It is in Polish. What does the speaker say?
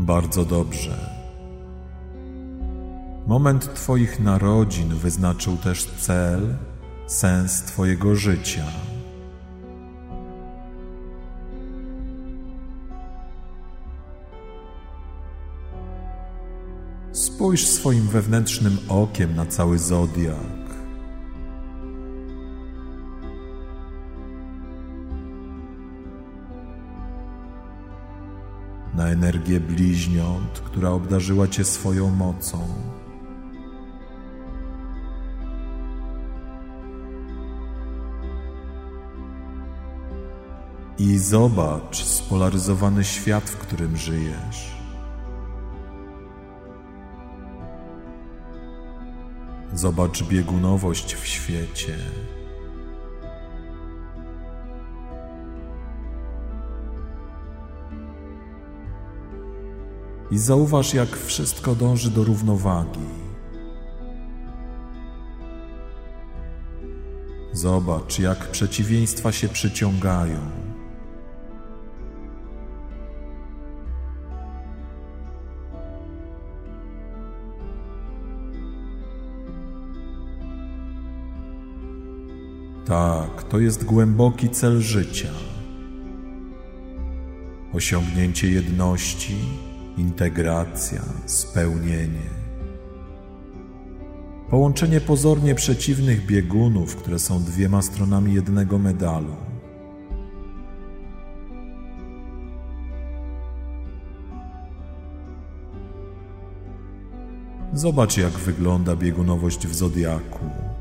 Bardzo dobrze. Moment Twoich narodzin wyznaczył też cel, sens Twojego życia. Spójrz swoim wewnętrznym okiem na cały zodiak. Na energię bliźniąt, która obdarzyła Cię swoją mocą. I zobacz spolaryzowany świat, w którym żyjesz. Zobacz biegunowość w świecie. I zauważ, jak wszystko dąży do równowagi. Zobacz, jak przeciwieństwa się przyciągają. Tak, to jest głęboki cel życia. Osiągnięcie jedności, integracja, spełnienie. Połączenie pozornie przeciwnych biegunów, które są dwiema stronami jednego medalu. Zobacz, jak wygląda biegunowość w zodiaku.